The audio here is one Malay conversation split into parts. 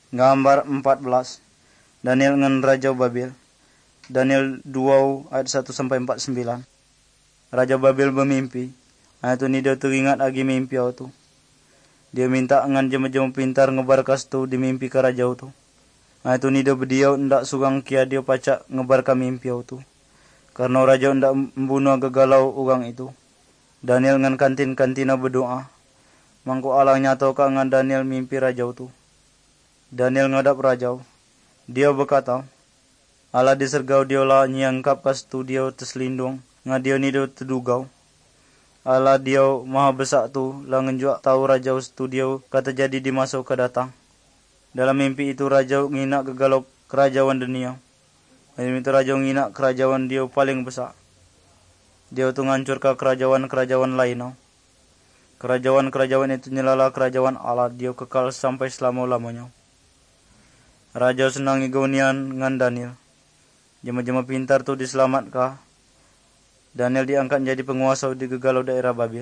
Gambar 14. Daniel ngan Raja Babel. Daniel 2 ayat 1 sampai 49. Raja Babel bermimpi. Ayat tu ni dia teringat lagi mimpi tu. Dia minta ngan jema-jema pintar ngebarkas tu di mimpi ke raja tu. Ayat tu ni dia berdiau ndak surang kia dia pacak ngebarka mimpi tu. Karena raja ndak membunuh gegalau orang itu. Daniel ngan kantin-kantina berdoa. Mangko Allah nyato ka ngan Daniel mimpi raja tu. Daniel ngadap raja. Dia berkata, Allah disergau dia lah nyangkap kas tu dia terselindung. Nga dia ni dia terdugau. Allah dia maha besar tu lah ngenjuak tahu raja tu dia kata jadi di masa ke datang. Dalam mimpi itu raja nginak gegalau kerajaan dunia. Dalam itu raja nginak kerajaan dia paling besar. Dia tu ngancur ke kerajaan-kerajaan lain. Kerajaan-kerajaan itu nyelala kerajaan Allah dia kekal sampai selama-lamanya. Raja senang igonian ngan Daniel. Jema-jema pintar tu diselamat. Daniel diangkat jadi penguasa di gegalau daerah Babel.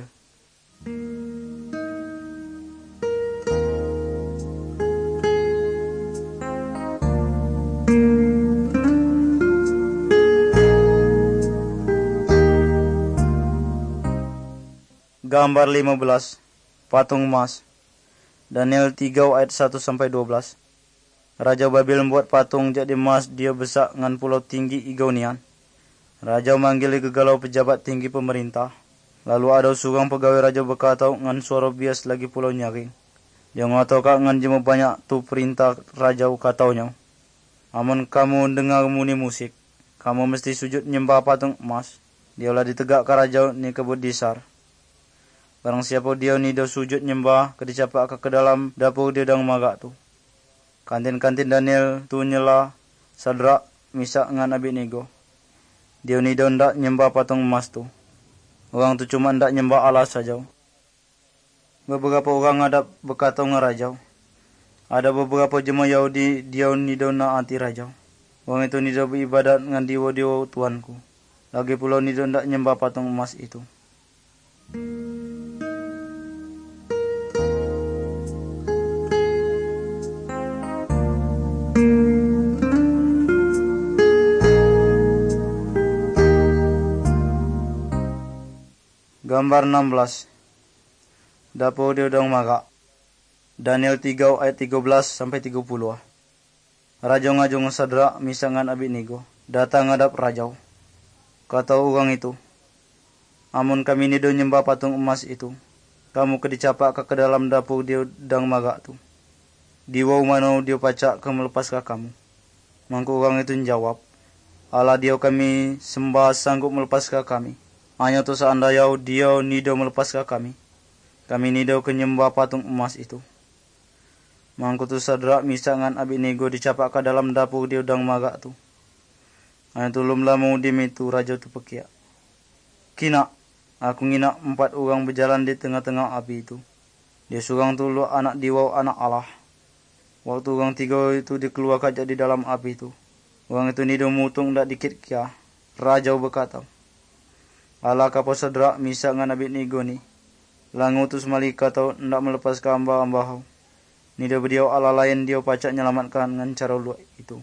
Gambar 15. Patung emas. Daniel 3 ayat 1 sampai 12. Raja Babel membuat patung jadi emas dia besar ngan pulau tinggi igonian. Raja manggil gegalau pejabat tinggi pemerintah. Lalu ada seorang pegawai raja berkata ngan suara bias lagi pulau nyaring. Dia ngatakan ngan jema banyak tu perintah raja kataunya. Amun kamu dengar muni musik, kamu mesti sujud nyembah patung emas. Dialah ditegak ke raja ni kebut disar. Barang siapa dia ni dia sujud nyembah kedicapak ke dalam dapur dia dang magak tu. Kantin-kantin Daniel tu nyela Sadrak, Misak ngan Abednego. Dia ni dia ndak nyembah patung emas tu. Orang tu cuma ndak nyembah Allah saja. Beberapa orang ada berkata ngan raja. Ada beberapa jemaah Yahudi dia ni dia nak anti raja. Orang itu ni dia beribadat ngan dewa-dewa Tuanku. Lagi pula ni dia ndak nyembah patung emas itu. Gambar 16. Dapur dia dong magak. Daniel 3 ayat 13 sampai 30. Raja ngajung Sadrak, Misak ngan Abednego. Datang ngadap raja. Kata orang itu, amun kami ni do nyembah patung emas itu, kamu kedicapak ke dalam dapur dia dang magak tu. Diwa mana dia pacak ke melepas ke kamu. Mangko orang itu menjawab, Allah dia kami sembah sanggup melepas ke kami. Hanya tu seandainya dia nido melepas ke kami. Kami nido kenyembah patung emas itu. Mangko tu Sadrak, Misak ngan Abednego dicapak ke dalam dapur dia udang magak tu. Hanya tu lum lama udim itu raja tu pekiak. Kina, aku nginak 4 orang berjalan di tengah-tengah api itu. Dia seorang tu lu anak diwau anak Allah. Waktu orang 3 itu dikeluarkan jadi dalam api itu. Orang itu nido mutung dak dikit kia. Raja berkata, Allah kapa Sadrak, Misak ngan Abednego ni. Langutus malaikat tau ndak melepas ke hamba-hamba. Ni dia berdiau Allah lain dia pacak nyelamatkan dengan cara luak itu.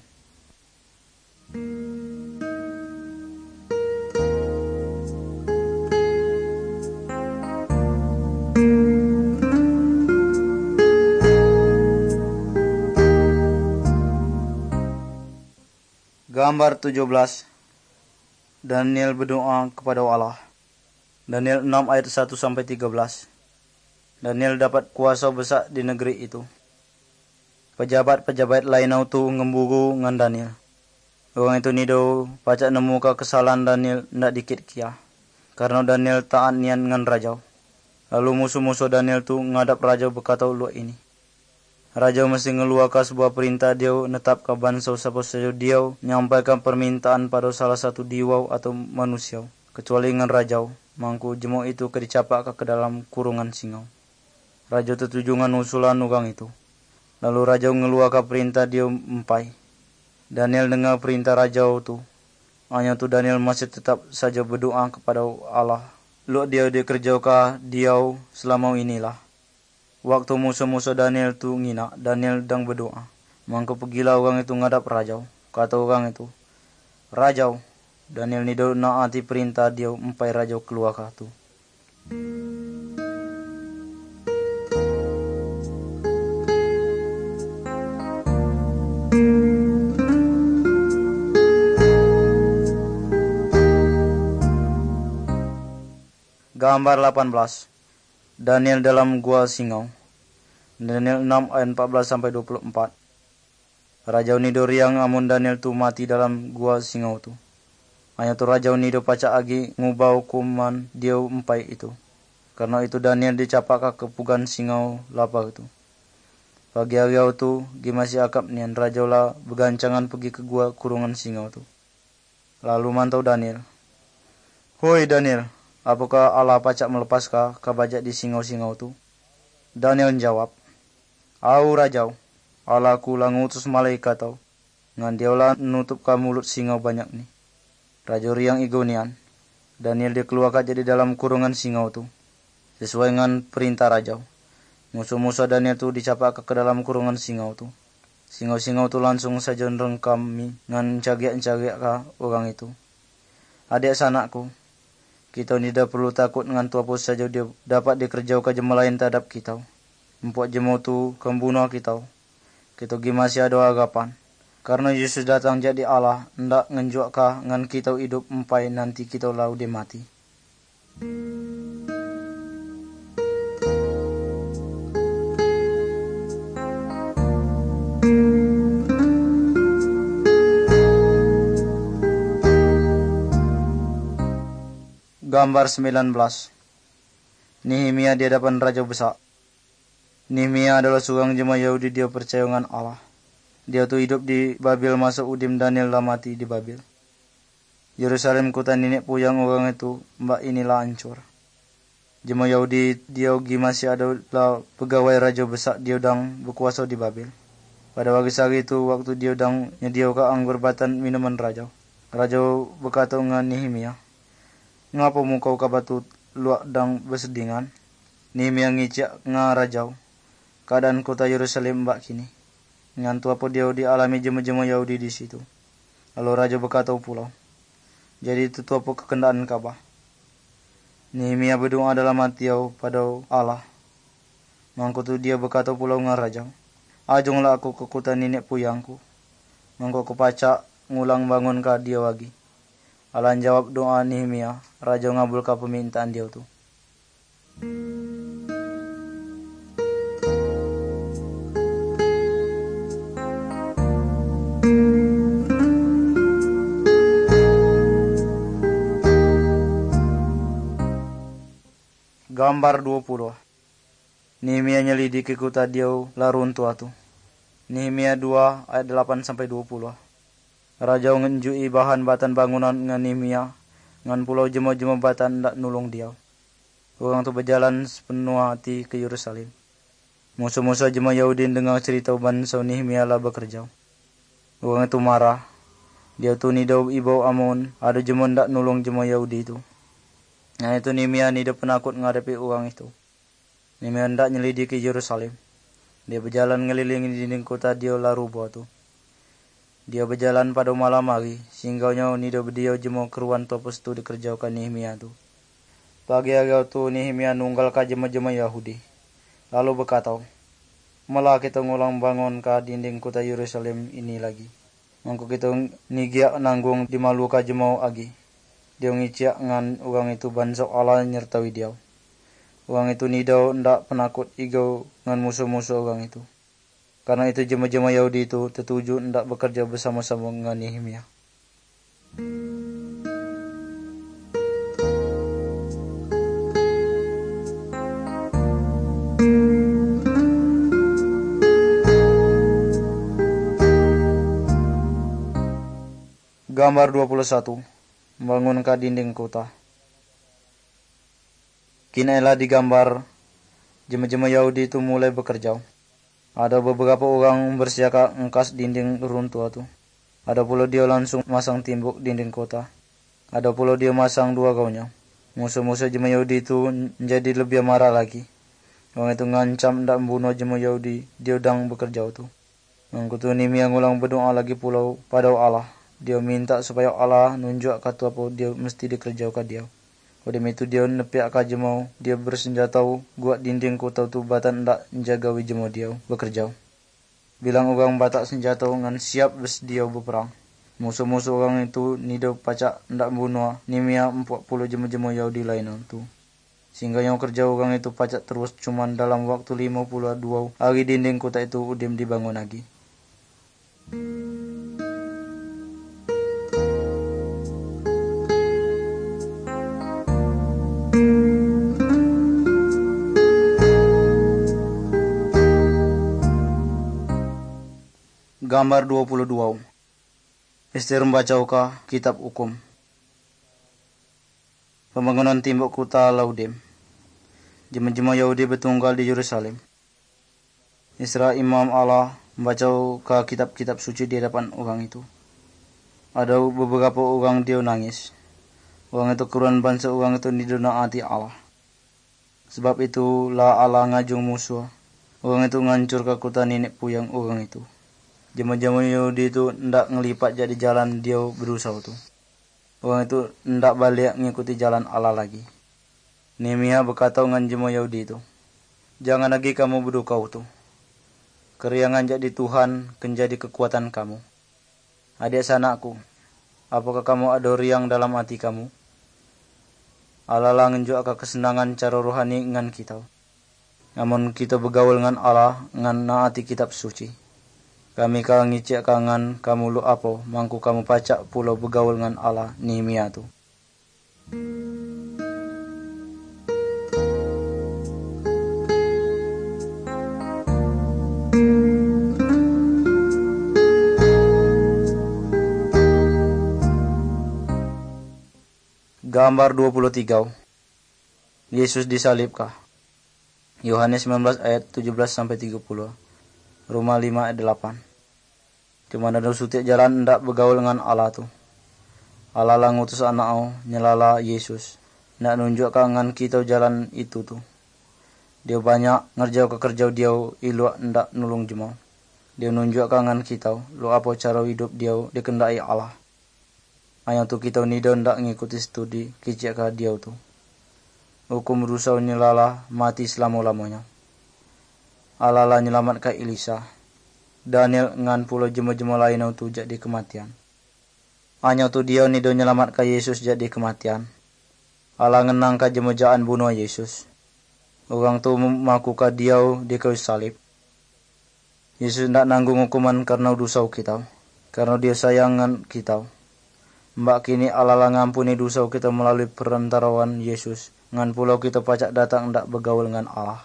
Gambar 17. Daniel berdoa kepada Allah. Daniel 6 ayat 1 sampai 13. Daniel dapat kuasa besar di negeri itu. Pejabat-pejabat lain tu ngemburu ngan Daniel. Orang itu nido pacak nemu ke kesalahan Daniel ndak dikit kia. Karena Daniel taat nian ngan raja. Lalu musuh-musuh Daniel tu ngadap raja berkata luak ini. Raja mesti ngeluarkan sebuah perintah dia netap ke banso siapa saja dia nyampaikan permintaan pada salah satu diwau atau manusia. Kecuali ngan raja, mangku jemo itu kedicapak ke dalam kurungan singa. Raja tertuju ngan usulan orang itu. Lalu raja ngeluarkan perintah dia empai. Daniel dengar perintah raja itu. Hanya tu Daniel masih tetap saja berdoa kepada Allah. Lu dia dikerjakan dia selama inilah. Waktu musuh-musuh Daniel tu ngina, Daniel dang berdoa. Mangko pergilah orang itu ngadap rajau. Kata orang itu, "Rajau." Daniel nido naati perintah dia empai rajau keluar katu. Gambar 18. Daniel dalam gua singau. Daniel 6 ayat 14 sampai 24. Rajau nido riang amun Daniel tu mati dalam gua singau tu. Hanya tu rajau nido pacak agi ngubau kuman dia empai itu. Karena itu Daniel dicapak ke pugan singau lapar itu. Pagi hari tu masih akap nian rajau lah bergancangan pergi ke gua kurungan singau tu. Lalu mantau Daniel. "Hoi Daniel, apakah Allah pacak melepaskah kabajak di singau-singau tu?" Daniel jawab, "Au rajau, Allah ku lah ngutus malaikat tau. Ngan dia lah nutup ka mulut singau banyak ni." Rajau riang igonian. Daniel dia keluar jadi dalam kurungan singau tu. Sesuai dengan perintah rajau. Musuh-musuh Daniel tu dicapak ke dalam kurungan singau tu. Singau-singau tu langsung saja rengkam ngan cagiak-cagiak ka orang itu. "Adik sanakku, kita tidak perlu takut dengan apa saja dia dapat dikerjau ke jema lain terhadap kita. Empok jema tu kembunuh kita. Kita masih ada agapan. Karena Yesus datang jadi Allah, ndak ngenjuak kah ngan kita hidup empai nanti kita lau dia mati." Gambar 19. Nehemia di hadapan Raja Besar. Nehemia adalah seorang jemaah Yahudi, dia percaya dengan Allah. Dia tu hidup di Babel masa udim Daniel lah mati di Babel. Yerusalem kota nenek puyang orang itu mbak inilah hancur. Jemaah Yahudi dia masih ada lah pegawai Raja Besar dia dang berkuasa di Babel. Pada hari itu waktu dia dang nyediakan anggur batan minuman raja. Raja berkata dengan Nehemia, "Ngapa mukau kabatu luak dang bersedingan?" Nehemia ngicak ngarajau. Keadaan kota Yerusalem mbak kini. Ngantu apa dia dialami jema-jema Yahudi di situ. Lalu raja berkata pulau, "Jadi itu apa kekendaan kabah?" Nehemia berdoa dalam hatiau pada Allah. Mangko tu dia berkata pulau ngarajau, "Ajunglah aku ke kota nenek puyangku. Mangko aku pacak ngulang bangun ka dia lagi." Allah jawab doa Nehemia. Raja ngabul ka permintaan dia tu. Gambar 20. Nehemia nyelidiki kota dia lah runtuh tu. Nehemia 2 ayat 8 sampai 20. Raja ngenjui bahan batan bangunan ngan Nehemia, ngan pulau jema-jema batan ndak nulung dia. Orang tu berjalan sepenuh hati ke Yerusalem. Musuh-musuh jemaah Yahudi dengar cerita bangsa Nehemia lah bekerja. Orang itu marah. Dia tu nidau ibau Amon, ada jemaah ndak nulung jemaah Yahudi itu. Nah itu Nehemia nidau penakut menghadapi orang itu. Nehemia ndak nyelidiki Yerusalem. Dia berjalan ngelilingi dinding kota dia lah rubuh tu. Dia berjalan pada malam hari, singgahnya nida berdia jema keruan topos tu dikerjakan Nehemia tu. Pagi hari tu Nehemia nunggal ka jema-jema Yahudi. Lalu berkata, "Malah kita ngulang bangun ka dinding kota Yerusalem ini lagi. Mangko kita nigiak nanggung dimalu ka jema agi." Dia ngiciak ngan orang itu bangsa Allah nyertawi dia. Orang itu nidau ndak penakut igau ngan musuh-musuh orang itu. Karena itu jemaah Yahudi itu tertuju hendak bekerja bersama-sama dengan Nehemia. Gambar 21. Membangunkan dinding kota. Kinailah digambar jemaah Yahudi itu mulai bekerja. Ada beberapa orang bersiaga engkas dinding runtuh tu. Ada pula dia langsung masang timbuk dinding kota. Ada pula dia masang dua gaunya. Musuh-musuh jemaah Yahudi itu menjadi lebih marah lagi. Orang itu ngancam ndak membunuh jemaah Yahudi dia sedang bekerja tu. Mangkutu Nimia ngulang berdoa lagi pulau pada Allah. Dia minta supaya Allah nunjuk kata apa dia mesti dikerjau ke dia. Pada itu dia nepiak ka jemau, dia bersenjatau, guat dinding kota tu batan ndak menjaga jemau dia bekerja. Bilang orang batak senjata ngan siap bersedia berperang. Musuh-musuh orang itu nido pacak ndak bunuh Nimia 40 jemau-jemau Yahudi lain tu. Sehingga yang kerja orang itu pacak terus cuman dalam waktu 52 hari dinding kota itu udim dibangun lagi. Gambar 22. Ester membacauka kitab hukum. Pembangunan timbuk kota Laudim. Jemaah-jemaah Yahudi bertunggal di Yerusalem. Isra Imam Allah membacauka kitab-kitab suci di hadapan orang itu. Ada beberapa orang dia nangis. Orang itu keruan bangsa orang itu didonaati Allah. Sebab itulah Allah ngajung musuh. Orang itu ngancur ke kota nenek puyang orang itu. Jemaah-jemaah Yahudi itu ndak ngelipat jadi jalan dia berusaha tu. Orang itu ndak balik mengikuti jalan Allah lagi. Nehemia berkata dengan jemaah Yahudi itu, jangan lagi kamu berduka tu. Keriangan jadi Tuhan menjadi kekuatan kamu. Adik sanakku, apakah kamu ada riang dalam hati kamu? Allah lah ngenjuk ke kesenangan cara rohani ngan kita. Namun kita bergaul dengan Allah ngan naati kitab suci. Kami kau ngicik kangen kamu lu apa, mangku kamu pacak pulau bergaul dengan Allah Nehemia tu. Gambar 23. Yesus disalibkah? Yohanes 19 ayat 17 sampai 30. Roma 5 ayat 8. Cuma ada sutiap jalan ndak bergaul dengan Allah tu. Allah lah ngutus anak nyelala Yesus. Ndak nunjuk kangen kita jalan itu tu. Dia banyak ngerjau kerjau dia ilu ndak nulung jemaah. Dia nunjuk kangen kita lu apa cara hidup dia dikendai Allah. Hanya tu kita nido ndak ngikuti studi kicik ka dia tu. Hukum rusau nyelala mati selama-lamanya. Allah lah nyelamat ka Elisa. Daniel ngan pulau jemaah-jemaah lain tu jadi kematian. Hanya tu dia nido nyelamat ka Yesus jadi kematian. Allah ngenang ka jemejaan bunuh Yesus. Orang tu mengaku ka dia di kayu salib. Yesus ndak nanggung hukuman karena dosa kita. Karena dia sayang ngan kita. Mbak kini Allah lah ngampuni dosa kita melalui perantaraan Yesus. Ngan pulau kita pacak datang ndak bergaul dengan Allah.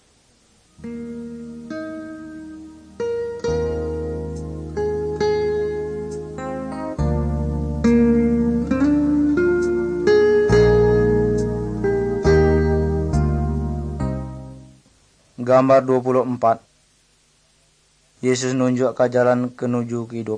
Gambar 24. Yesus nunjuk ke jalan kenuju hidup.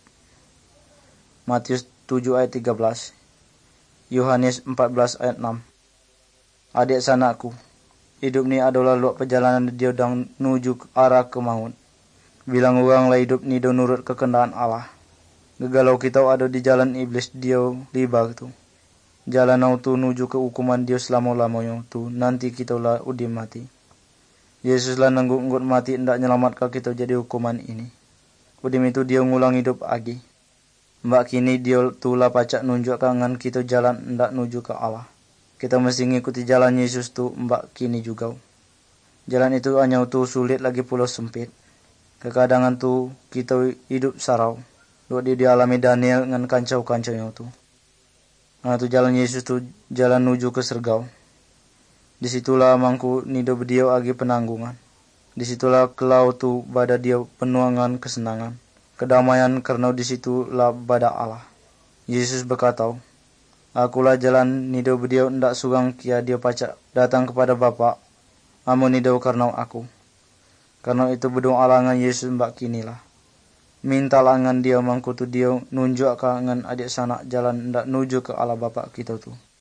Matius 7 ayat 13. Yohanes 14 ayat 6. Adik sanakku, hidup ni adalah luak perjalanan dia dan nuju ke arah ke maut. Bilang orang lah hidup ni do nurut kekendahan Allah. Gegalau kita ada di jalan iblis dia libar tu. Jalan tu nuju ke hukuman dia selama-lamanya tu nanti kita lah udim mati. Yesus lah nanggung mati ndak nyelamatkan kita jadi hukuman ini. Udim itu dia ngulang hidup lagi. Mbak kini dia tulah pacak nunjuk kangen kita jalan ndak nuju ke Allah. Kita mesti ngikuti jalan Yesus tu mbak kini juga. Jalan itu hanya tu sulit lagi pula sempit. Kekadangan tu kita hidup sarau. Dua dia dialami Daniel dengan kancau-kancaunya tu. Nah tu jalan Yesus tu jalan nuju ke surga. Disitulah mangku nido berdiau agi penanggungan. Disitulah kelau tu bada dia penuangan kesenangan. Kedamaian karena disitulah bada Allah. Yesus berkata, akulah jalan nido berdiau ndak surang kia dia pacak datang kepada Bapa. Amun nido karena aku. Karena itu berdoa dengan Yesus mbak kinilah. Minta langan dia mangku tu dia nunjuk kangen adik sanak jalan ndak nuju ke Allah Bapa kita tu.